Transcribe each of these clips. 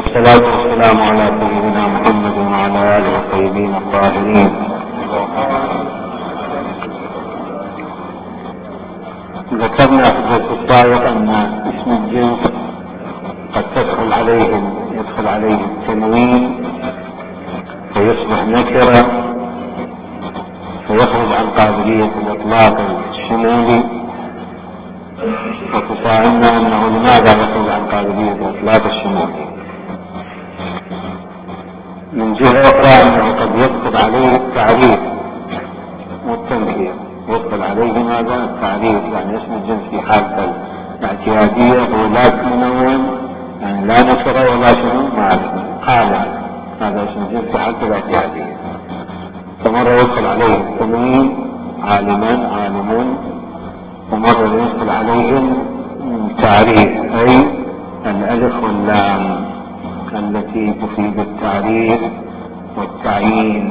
والصلاة والسلام على سيدنا محمد وعلى آله الطيبين الطاهرين. ذكرنا في الدرس السابق أن اسم الجنس قد يدخل عليه التنوين فيصبح نكرة فيخرج عن قابلية الإطلاق الشمولي، وتساءلنا أنه لماذا يخرج عن قابلية الإطلاق الشمولي. من جهة أخرى أنه قد يدخل عليه التعريف والتنكير، يدخل عليه ماذا؟ التعريف، يعني اسم الجنس في حالة الاعتيادية هو لا منون، يعني لا نكرة ولا شنو معرفة، عالم، هذا اسم الجنس في حالة الاعتيادية. فمرة يدخل عليه التنوين عالما عالمون، ومرة يدخل عليهم تعريف أي الألف واللام التي تفيد التعريف والتعيين.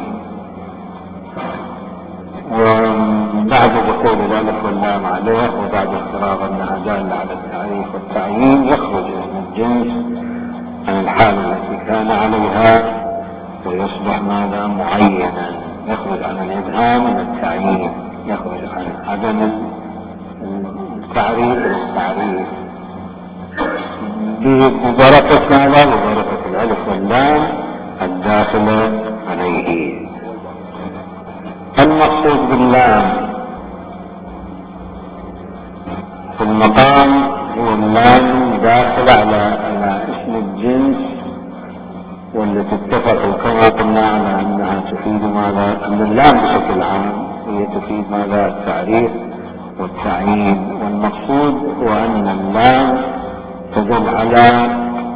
وبعد دخول الألف واللام عليه وبعد افتراض أنها دالة على التعريف والتعيين يخرج اسم الجنس عن الحالة التي كان عليها ويصبح ماذا؟ معينا، يخرج عن الإبهام إلى التعيين، يخرج عن عدم التعريف إلى التعريف ببركة ماذا؟ ببركة الألف واللام الداخلة عليه. المقصود باللام في المقام هو اللام داخل على اسم الجنس، والتي اتفقوا كما قلنا على أنها تفيد ماذا؟ أن اللام بشكل عام هي تفيد ماذا؟ التعريف والتعيين. والمقصود هو أن اللام تدل على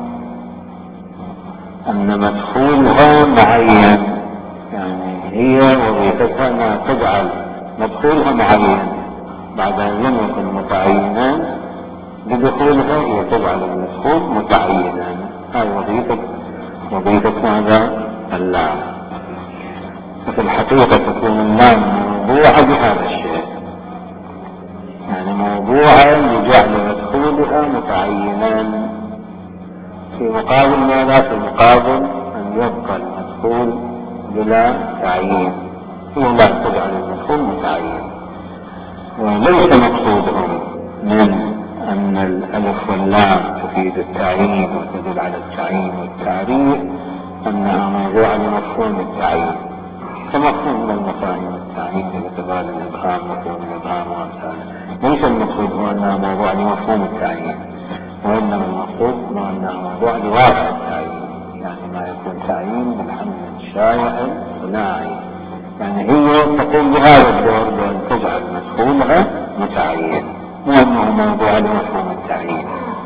أن مدخولها معين، يعني هي وظيفتها أنها تجعل مدخولها معين بعد أن لم يكن متعينا، بدخولها هي تجعل المدخول متعينا. هذه وظيفة ماذا؟ اللام. وفي الحقيقة تكون اللام موضوعة بهذا الشيء، يعني موضوعة لجعل مدخولها متعينا، في مقابل ماذا؟ في مقابل أن يبقى المدخول بلا تعيين، هي لا تجعل المدخول متعين. وليس مقصودهم من أن الألف واللام تفيد التعيين وتدل على التعيين والتعريف أنها موضوعة لمفهوم التعيين كمفهوم من المفاهيم التعيين باعتبار الإبهام، مفهوم الإبهام وأمثاله. ليس المقصود هو أنها موضوع لمفهوم التعيين، وإنما المقصود هو أنها موضوع لواقع التعيين، يعني ما يكون تعيين بالحمل الشائع صناعي، يعني هي تقوم بهذا الدور بأن تجعل مدخولها متعين، وأنه موضوع لمفهوم التعيين.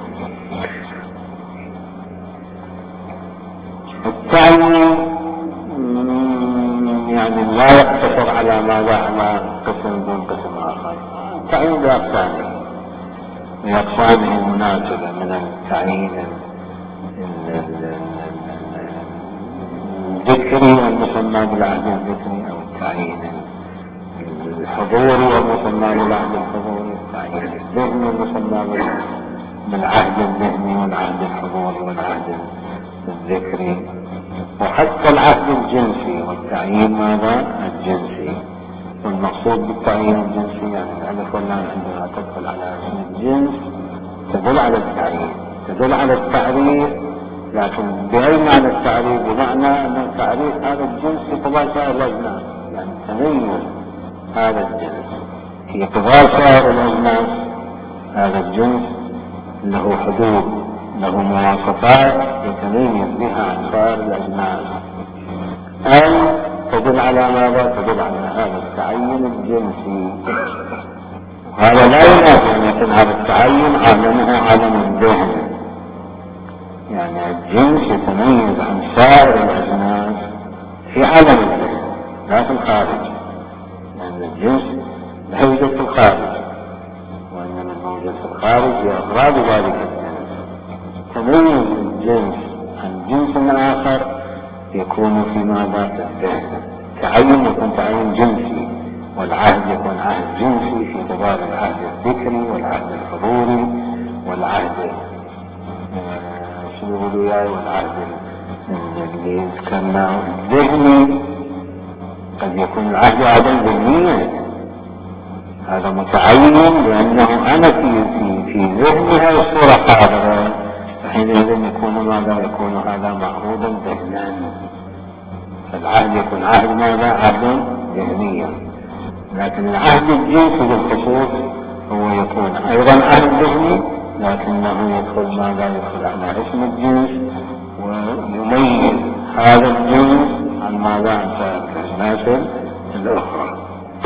التعيين يعني لا يقتصر على ماذا؟ على قسم دون قسم آخر. التعيين بأقسامه المناسبة من التعيين الذكري والمسمى بالعهد الذكري، أو التعيين الحضوري والمسمى بالعهد الحضوري، التعيين الذهني والمسمى بالعهد الذهني والعهد الحضوري والعهد الذكري، وحتى العهد الجنسي والتعيين ماذا؟ الجنسي. والمقصود بالتعيين الجنسي يعني الألف واللام عندما تدخل على اسم الجنس تدل على التعيين، تدل على التعريف، لكن بأي معنى التعريف؟ بمعنى أن التعريف هذا الجنس في كبار سائر الأجناس، يعني تميز هذا الجنس في كبار سائر الأجناس. هذا الجنس له حدود، له مواصفات يتميز بها عن سائر الأجناس، أي تدل على ماذا؟ تدل على هذا التعين الجنسي. هذا لا ينافي أن يكون هذا التعين عالمه عالم الذهن، يعني الجنس يتميز عن سائر الأجناس في عالم الذهن لا في الخارج، لأن الجنس لا يوجد في الخارج، وإنما الموجود في الخارج هي أغراض ذلك الجنس. تميز الجنس عن جنس آخر يكون في ماذا؟ في الذهن. تعين يكون تعين جنسي، والعهد يكون عهد جنسي في اعتبار العهد الذكري والعهد الحضوري والعهد الوياي والعهد اللي ذكرناه الذهني قد يكون العهد عهدا ذهنيا، هذا متعين لأنه أنا في ذهني هذه الصورة حاضرة، فحينئذ يكون ماذا؟ يكون هذا معروضا ذهنا، فالعهد يكون عهد ماذا؟ عهدا ذهنيا. لكن العهد الجنسي بالخصوص هو يكون أيضا عهد ذهني، لكنه يدخل ماذا؟ يدخل على اسم الجنس ويميز هذا الجنس عن ماذا؟ عن سائر الأجناس الأخرى.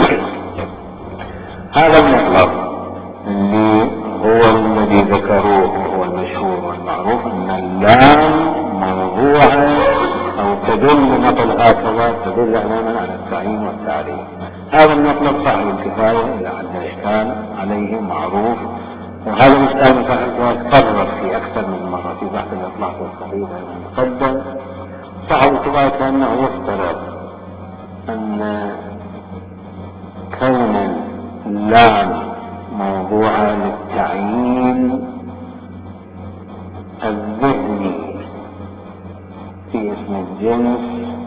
هذا المطلب اللي هو الذي ذكروه وهو المشهور والمعروف أن اللام موضوعة أو تدل نقل هكذا تدل أماما على التعيين والتعريف. هذا المطلب صاحب الكفاية إلى عند الإشكال عليه معروف، وهذا الإشكال تكرر في أكثر من مرة في بحث الإطلاق والصحيح المقدم. صاحب الكفاية كأنه يفترض أن كون اللام موضوعة للتعيين الذهني في اسم الجنس،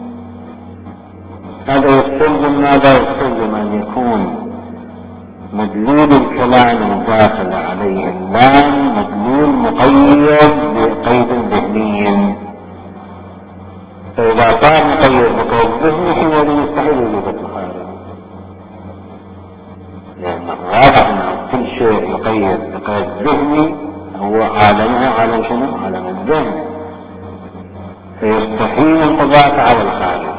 هذا يستلزم ماذا؟ يستلزم أن يكون مدلول الكلام الداخل عليه اللام مدلول مقيد بقيد ذهني، فإذا صار مقيد بقيد ذهني حينئذ يستحيل وجود الخارج، لأنه واضح أن كل شيء يقيد بقيد ذهني هو عالمه عالم شنو؟ عالم الذهن، فيستحيل القضاء على الخارج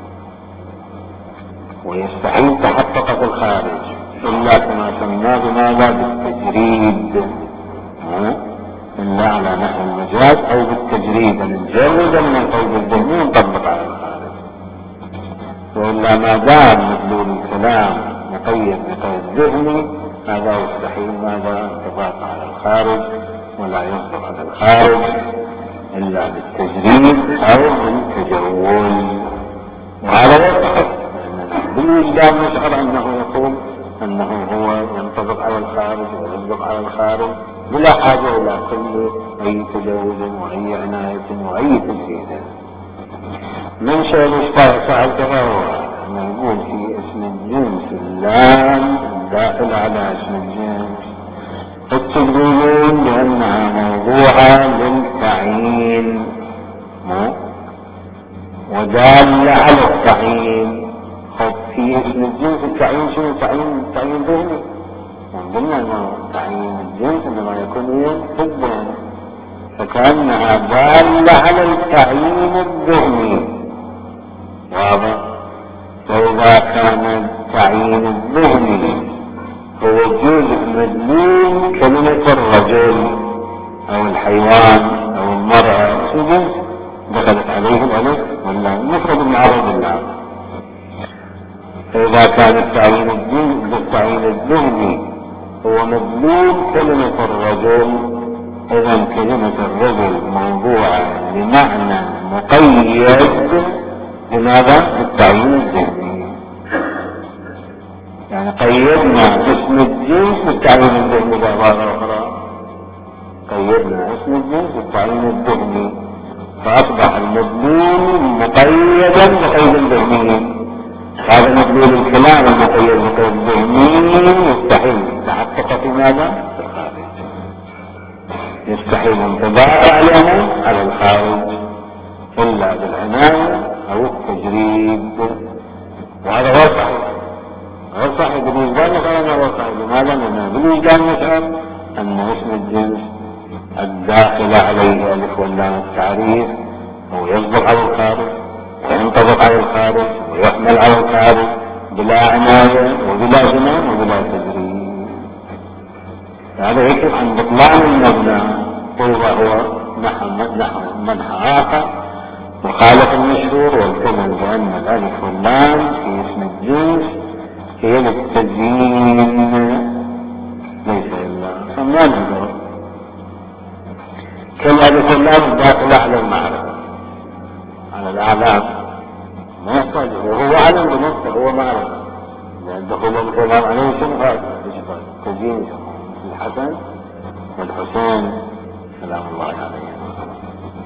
ويستحيل تحقق الخارج إلا كما سماه بماذا؟ بالتجريد، إلا على نحو المجاز أو بالتجريد نجرد من القيد الذهني ونطبق على الخارج، وإلا ما دام مدلول الكلام مقيد بقيد ذهني هذا يستحيل ماذا؟ انطباق على الخارج، ولا يصدق على الخارج إلا بالتجريد أو بالتجول. وهذا يصح بالوجدان نشعر أنه يقول أنه هو ينطبق على الخارج ويصدق على الخارج بلا حاجة إلى كل أي تجاوز وأي عناية وأي تجريد. من شيء الإشكال سألته هو أن يقول في اسم الجنس اللام الداخل على اسم الجنس التجريدون لأنها موضوعة للتعيين ودالة على التعيين. في اسم الجنس التعيين شنو؟ تعيين ذهني، من ضمن أنه تعيين الجنس إنما يكون في الذهن، فكأنها دالة على التعيين الذهني، واضح؟ فإذا كان التعيين الذهني هو جزء مدلول كلمة الرجل أو الحيوان أو المرأة جنس دخلت عليه الألف واللام مفرد المعرض بالله. فإذا كان التعيين الذهني هو مدلول كلمة الرجل، إذا كلمة الرجل موضوعة بمعنى مقيد بماذا؟ بالتعيين الذهني، يعني قيدنا اسم الجنس بالتعيين الذهني. بعبارة أخرى قيدنا اسم الجنس بالتعيين الذهني فأصبح المدلول مقيدا بقيد ذهني. هذا مدلول الكلام المقيد بقيد ذهني يستحيل تحقق في ماذا؟ في الخارج، يستحيل انطباق علينا على الخارج إلا بالعناية أو التجريد، وهذا غير صحيح. غير صحيح بالوجدان مثلا، غير صحيح لماذا؟ لأنه بالوجدان نشعر أن اسم الجنس الداخل عليه ألف واللام التعريف هو يصدق على الخارج وينطبق على الخارج ويحمل على الخارج بلا عناية وبلا زمان وبلا تجريد. هذا يكشف عن بطلان المبنى، وإذا هو نحو منحى آخر وخالف المشهور والكمل بأن الألف واللام في اسم الجنس هي للتزيين ليس إلا فما نقول كالألف واللام داخل على المعرفة على الأعلام ما يحتاج، وهو علم بنفسه هو معرفة، لأن دخول الكلام عليه شنو هذا؟ تزيين الحسن والحسين سلام الله عليه.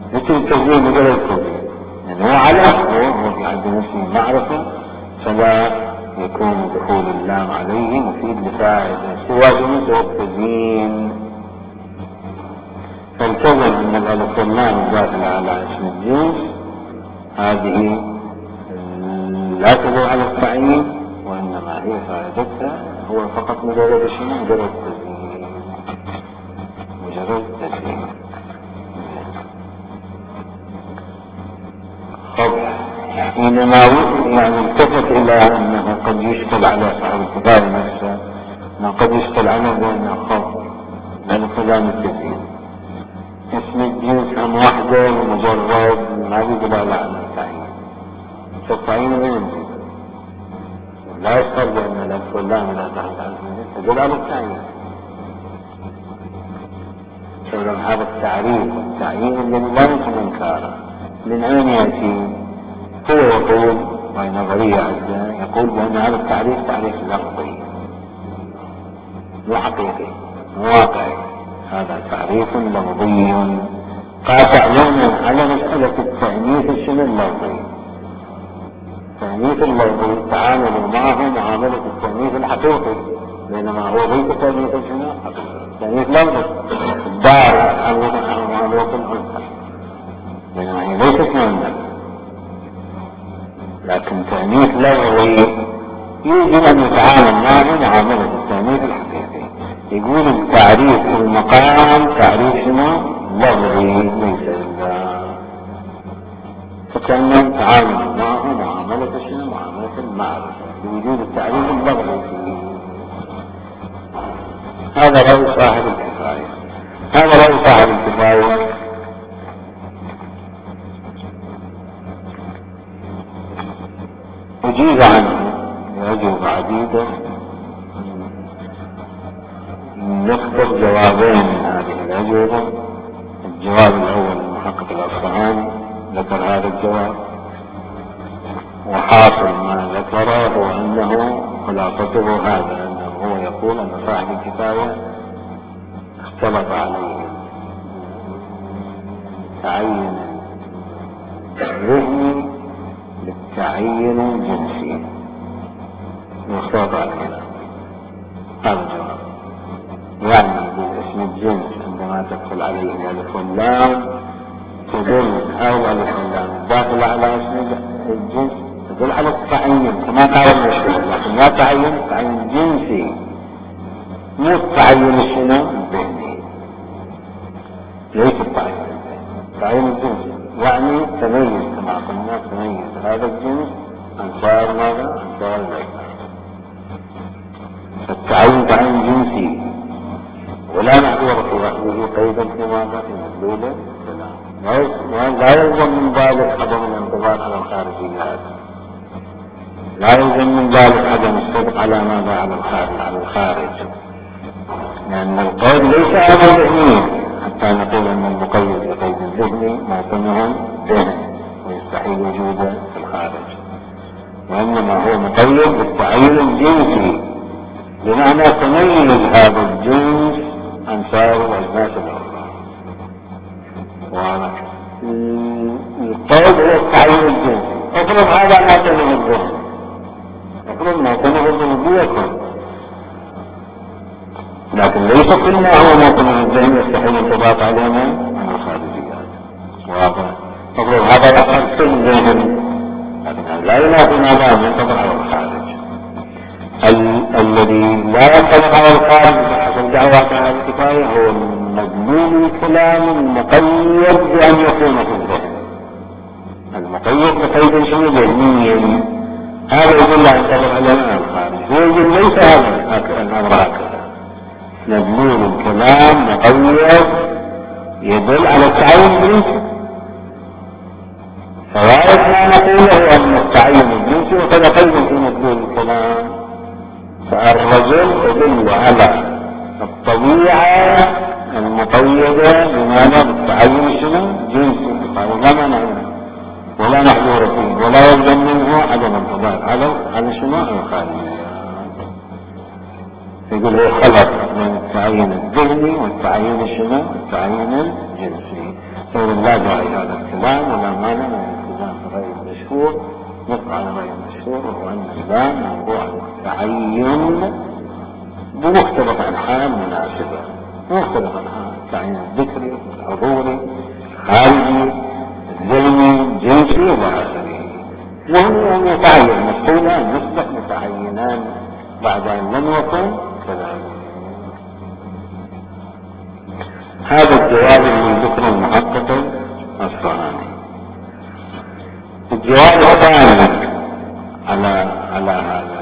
مثل التزيين مجرد التزيين، يعني هو على هو في عند نفسه معرفة، فلا يكون دخول اللام عليه مفيد لفائدة سوى جنس التزيين. فالتزم أن الألف واللام الداخلة على اسم الجنس هذه لا تدل على التعيين، وإنما هي فائدتها هو فقط مجرد شنو؟ مجرد التزيين، مجرد التزيين. حينما يعني التفت إلى أنه قد يشكل على صاحب الكفاية نفسه، أنه قد يشكل عليه بأنه خوف لأن كلام التزيين اسم الجنس عن وحده ومجرد ما بيدل على التعيين، فالتعيين لا يمكن، لا يشترط بأن الألف واللام لا تحت على الجنس تدل على التعيين. فإذا هذا التعريف والتعيين الذي لا يمكن إنكاره من أين يأتي؟ هو يقول، وهي نظرية عندنا، يقول بأن هذا التعريف تعريف لفظي مو حقيقي مو واقعي، هذا تعريف لفظي قاطع لنا على مسألة التأنيث شنو اللفظي. التأنيث اللفظي التعامل معه معاملة التأنيث الحقيقي، بينما هو ليس تأنيث شنو حقيقي، تأنيث لفظي الدار معاملة الأنثى، بينما هي ليست مؤنث. لكن تأنيث لغوي يجب أن يتعامل معه معاملة التأنيث الحقيقي. يقول التعريف في المقام تعريف شنو؟ لغوي ليس إلا، فكان التعامل معه معاملة شنو؟ معاملة المعرفة بوجود التعريف اللغوي فيه. هذا رأي صاحب الكفاية. هذا رأي صاحب الكفاية أجيب عنه وأجوب عديدة، نختار جوابين من هذه الأجوبة. الجواب الأول المحقق الأصفهاني ذكر هذا الجواب، وحاصل ما ذكره هو أنه خلاصته هذا، أنه هو يقول أن صاحب الكفاية اختلط عليه تعين ذهني بالتعيين الجنسي واختلط على الكلام. هذا الجواب يعني باسم الجنس عندما تدخل عليه الألف واللام تدل هاي الألف واللام داخل على اسم الجنس تدل على التعيين كما قال المشهور، لكن لا تعيين جنسي، مو التعيين شنو الذهني، ليس التعيين الذهني، التعيين الجنسي يعني تميز كما قلنا، تميز هذا الجنس عن سائر ماذا؟ عن سائر الأجناس. فالتعيين تعيين جنسي ولا معذور في أخذه قيدا في ماذا؟ في مدلوله لا يلزم من ذلك عدم الانضباط على الخارجيات، لا يلزم من ذلك عدم الصدق على ماذا؟ على الخارج، لأن القيد ليس أمر ذهني حتى نقول أن المقيد بقيد الذهني موطنه ذهن ويستحيل وجوده في الخارج، وإنما هو مقيد بالتعيين الجنسي بمعنى تميز هذا الجنس عن سائر الأجناس الأخرى. القيد هو التعيين الجنسي. افرض هذا موطنه الذهن، افرض موطنه الذهن بيكون، لكن ليس كل ما هو موطنه الذهن يستحيل الانضباط علينا عن الخارجيات. واضح؟ افرض هذا يحصل في الذهن، لكن لا ينافي ما لا ينطبق على الخارج. الذي لا ينطبق على الخارج بحسب دعوة على الكفاية هو مدلول الكلام المقيد بأن يكون في الذهن، المقيد بقيد شيء ذهني، هذا يقول لا ينطبق على الخارج. هو يقول ليس هذا الأمر هكذا، مدلول الكلام مقيد يدل على التعين الجنسي، فوائد ما نقوله أن التعين الجنسي وكذا قيد في مدلول الكلام. فالرجل يدل على الطبيعة المقيدة بمعنى بالتعين شنو جنسي، لا مانع ولا محظور فيه ولا يلزم منه عدم الانضباط على شنو الخارجية. يقول هو خلط من التعيين الذهني والتعيين شنو التعيين الجنسي. لا داعي هذا الكلام ولا مانع من الالتزام بالرأي المشهور، نبقى على الرأي المشهور، وهو أن اللام موضوع للتعين بمختلف أنحاء المناسبة، مختلف أنحاء التعيين الذكري، الحضوري، الخارجي، الذهني، الجنسي إلى آخره. وهم أن يتعين مسؤولا أن يصبح متعينان بعد أن لم يكن كذلك. هذا الجواب من ذكر المحقق الصهاني. الجواب الثاني على هذا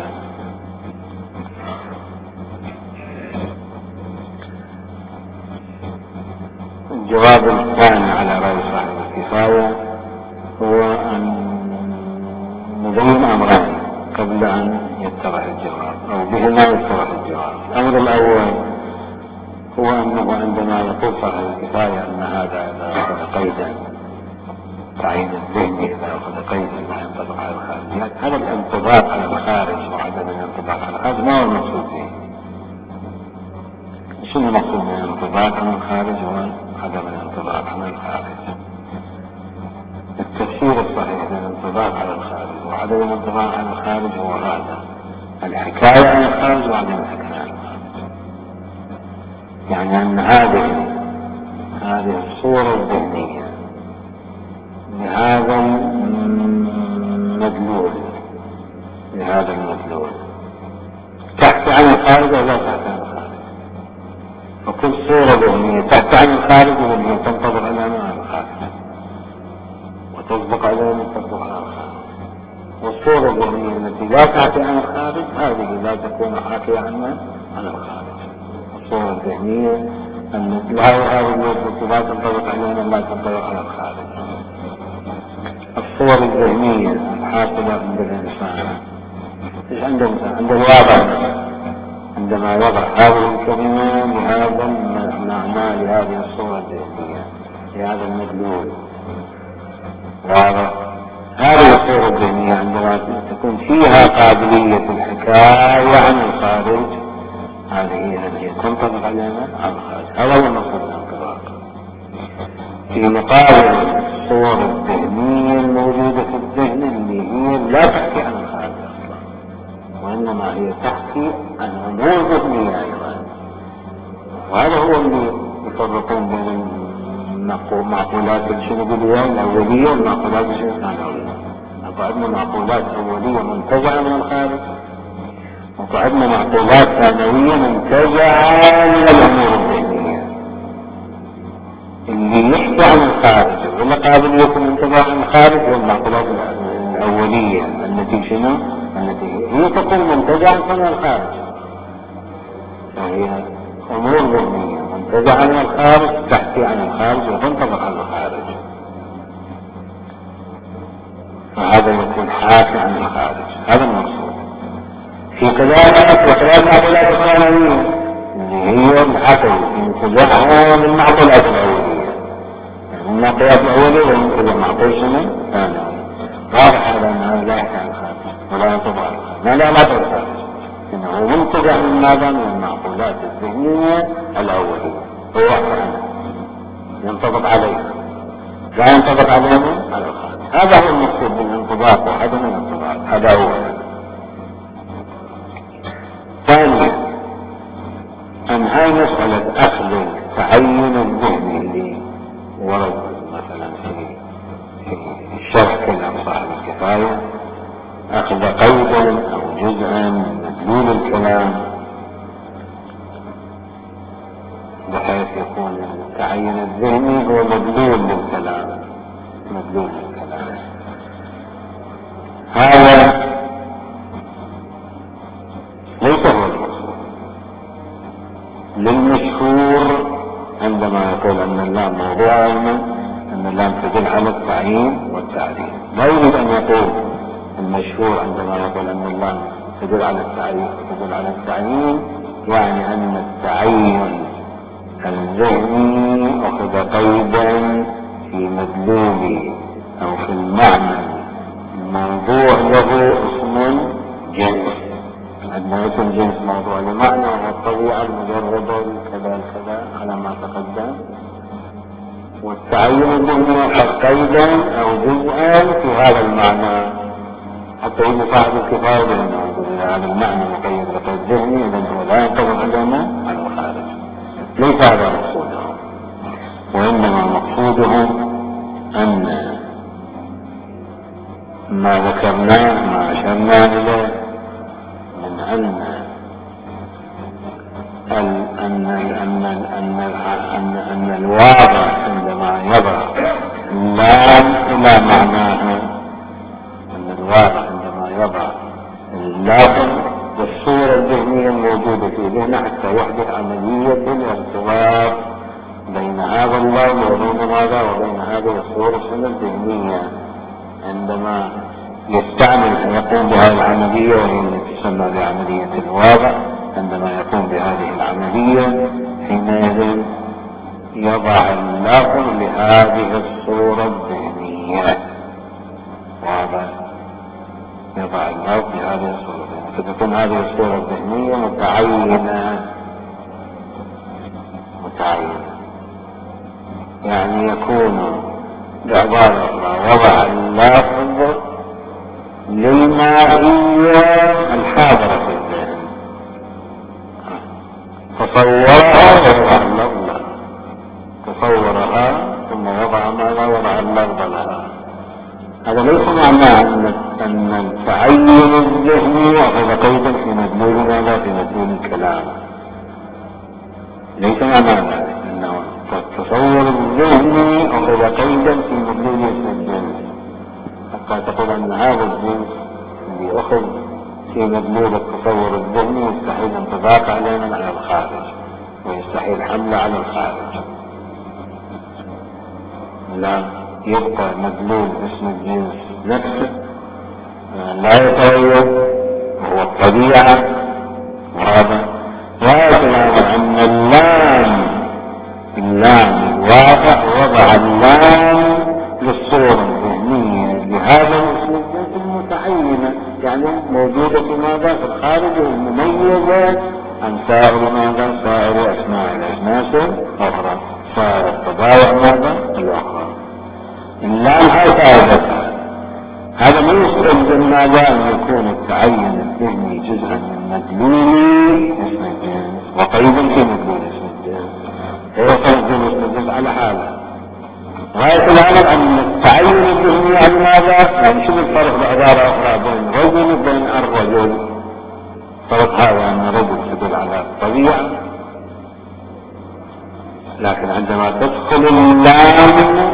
الجواب الثاني على رأي صاحب الكفاية هو أن نبين أمرين قبل أن يتضح الجواب، أو بهما يتضح الجواب. الأمر الأول هو أنه عندما يقول صاحب الكفاية أن هذا إذا أخذ قيدا تعيين الذهني، إذا أخذ قيدا لا ينطبق على الخارج، هذا الانطباق على الخارج وعدم الانطباق على الخارج ما هو المقصود به؟ شنو المقصود من الانطباق على الخارج وعدم الانطباق على الخارج؟ التفسير الصحيح للانطباق على الخارج وعدم الانطباق على الخارج هو هذا: الحكاية عن الخارج وعدم الحكاية عن الخارج. يعني أن هذه الصورة الذهنية لهذا المدلول تحكي عن الخارج ولا تحكي عن الخارج، وكل صورة ذهنية تحكي عن الخارج وهي تنطبق على الخارج وتسبق عليه من تسبق على الخارج. والصورة الذهنية التي لا تحكي عن الخارج هذه لا تكون حاكية عن الخارج. الصورة الذهنية التي هذه التي لا تنطبق علينا لا تنطبق على الخارج. الصور الذهنية الحاصلة عند الإنسان ايش عند الإنسان؟ عند الواقع، عندما يضع هذه الكلمة لهذا المعنى لهذه الصورة الذهنية لهذا المدلول. هذه الصورة الذهنية عندما تكون فيها قابلية الحكاية عن الخارج هذه هي التي تنطبق علينا على الخارج. هذا هو المقصود من الانطباق، في مقابل الصور الذهنية الموجودة في الذهن اللي هي لا تحكي عن الخارج أصلا، وإنما هي تحكي عن أمور ذهنية أيضا. وهذا هو اللي يفرقون بين معقولات الشنوبية الأولية والمعقولات الثانوية. عندنا معقولات أولية منتجعة من الخارج، وعندنا معقولات ثانوية منتجعة من الأمور الذهنية. اللي يحكي عن الخارج ولا قابل يكون منتجع عن الخارج هو المعقولات الأولية التي التي هي تكون منتجعة من الخارج، فهي أمور ذهنية منتجعة من الخارج تحكي عن الخارج وتنطبق على الخارج، فهذا يكون حاكي عن الخارج. هذا المقصود في كلامات وكلام المعقولات الثانوية اللي هي الحكي انتزاعها من المعقولات الأولية. المعقولات الأولية ومنتزع معقول شنو؟ ثانوي. واضح هذا أنه لا يحكي عن الخارج ولا ينطبق على الخارج، لا في الخارج، إنه منتزع من ماذا؟ من المعقولات الذهنية الأولية، هو واحد عنه ينطبق عليه، لا ينطبق علينا على الخارج. هذا هو المقصود بالانطباق وعدم الانطباق. هذا هو. ثانيا أن هاي مسألة أخذ تعين الذهن اللي ورد مثلا في الشرح كلام صاحب الكفاية، أخذ قيدا أو جزءا من مدلول الكلام بحيث يكون التعين الذهني هو مدلول للكلام، هذا ليس هو المقصود. للمشهور عندما يقول أن اللام موضوع علما أن اللام تدل على التعيين والتعريف، لا يريد أن يقول المشهور عندما يقول أن اللام تدل على التعريف وتدل على التعيين يعني أن التعين الذهني أخذ قيدا في مدلوله أو في المعنى الموضوع له اسم جنس. عندما اسم جنس موضوع لمعنى والطبيعة المجردة كذا كذا على ما تقدم، والتعين الذهني قد قيدا او جزءا في هذا المعنى، حتى يجي صاحب الكفاية بأنه هذا المعنى مقيد بقيد ذهني اذا هو لا ينطبق علينا على الخارج. ليس هذا مقصودهم، وانما مقصودهم ان ما ذكرناه ما اشرنا اليه من ان الواضع عندما يضع اللام الى معناها، ان الواضع عندما يضع اللام والصورة الذهنية الموجودة في ذهنه حتى يحدث عملية الارتباط بين هذا اللفظ وبين ماذا وبين هذه الصورة الذهنية. عندما يستعمل يقوم بهذه العملية وهي التي تسمى بعملية الواضع، عندما يقوم بهذه العملية حينئذ يضع اللفظ لهذه الصورة الذهنية. واضح؟ يضع اللفظ لهذه الصورة الذهنية، فتكون هذه الصورة الذهنية متعينة، يعني يكون بعبارة أخرى وضع اللفظ للماهية الحاضرة في الذهن، تصورها ووضع اللفظ، تصورها ثم وضع ماذا وضع اللفظ لها. هذا ليس معناه أن التعين الذهني أخذ قيدا في مدلول ماذا في مدلول الكلام، ليس معناه ذلك أنه التصور الذهني أخذ قيدا في مدلول اسم الجنس حتى تقول أن هذا الجنس اللي أخذ في مدلول التصور الذهني يستحيل انطباق علينا على الخارج ويستحيل حمله على الخارج. لا، يبقى مدلول اسم الجنس نفسه لا يتغير وهو الطبيعة. وهذا وهذا أن اللام الواضع وضع اللام للصورة الذهنية لهذا الاسم الجنس المتعينة، يعني موجودة في ماذا في الخارج المميزة عن سائر ماذا سائر أسماء الأجناس الأخرى، سائر الطبائع ماذا الأخرى. اللام هذا هذا ما يستلزم ماذا أن يكون التعين الذهني جزءا من مدلول اسم الجنس وقيدا في مدلول اسم الجنس، هو قيد اسم الجنس على حاله. غاية الأمر أن التعين الذهني عن ماذا، يعني شو الفرق بعبارة أخرى بين الرجل وبين الرجل؟ فرق هذا أن الرجل تدل على الطبيعة، لكن عندما تدخل اللام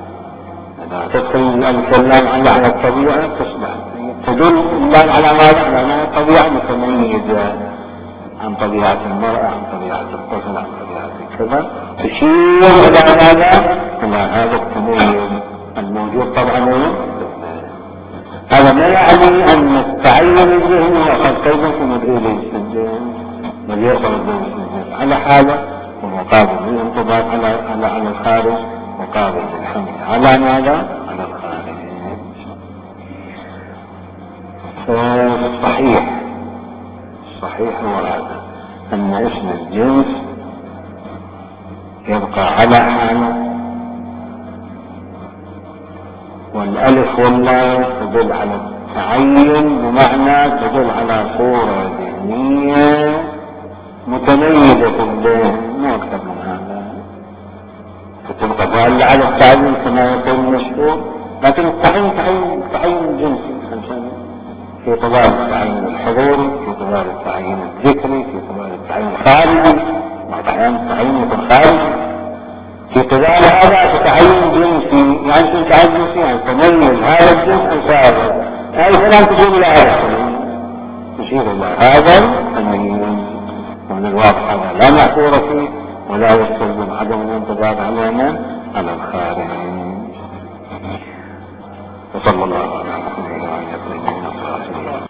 تدخل الكلام على الطبيعة تصبح تدل اللام على ماذا؟ على أنها طبيعة متميزة عن طبيعة المرأة، عن طبيعة الطفل، عن طبيعة كذا، تشير إلى ماذا؟ إلى هذا التميز الموجود طبعا. هذا ما يعني أن التعين الذهني أخذ قيدا في مدلول اسم الجنس، بل يصل الاسم الجنس على حالة ومقابل للانطباق على الخارج، مقابل للحمل على ماذا؟ على الخارج. الصحيح هو هذا، أن اسم الجنس يبقى على حاله، والألف واللام تدل على التعين بمعنى تدل على صورة ذهنية متميزة في الذهن، مو أكثر من هذا. فتبقى دالة على التعين كما يقول المشهور، لكن التعين تعين جنسي في طبال التعين الحضوري، في طبال التعين الذكري، في طبال التعين الخارجي، بعض الأحيان التعين يكون خارجي. في طبال هذا تعين جنسي، يعني شو تعين جنسي؟ يعني تميز هذا الجنس عن سائره، يعني فلان تشير إلى هذا تشير إلى هذا التميز. ومن الواقع هذا لا معذور فيه ولا يستلزم عدم الانطباق علينا على الخارج. وصلى الله على محمد وعلى آله وصحبه وسلم.